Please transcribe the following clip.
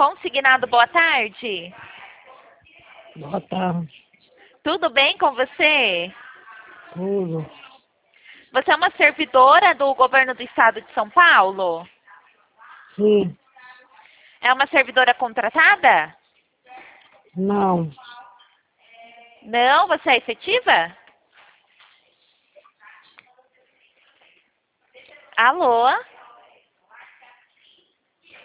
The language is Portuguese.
Consignado, boa tarde. Boa tarde. Tudo bem com você? Tudo. Você é uma servidora do governo do estado de São Paulo? Sim. É uma servidora contratada? Não. Não, você é efetiva? Alô?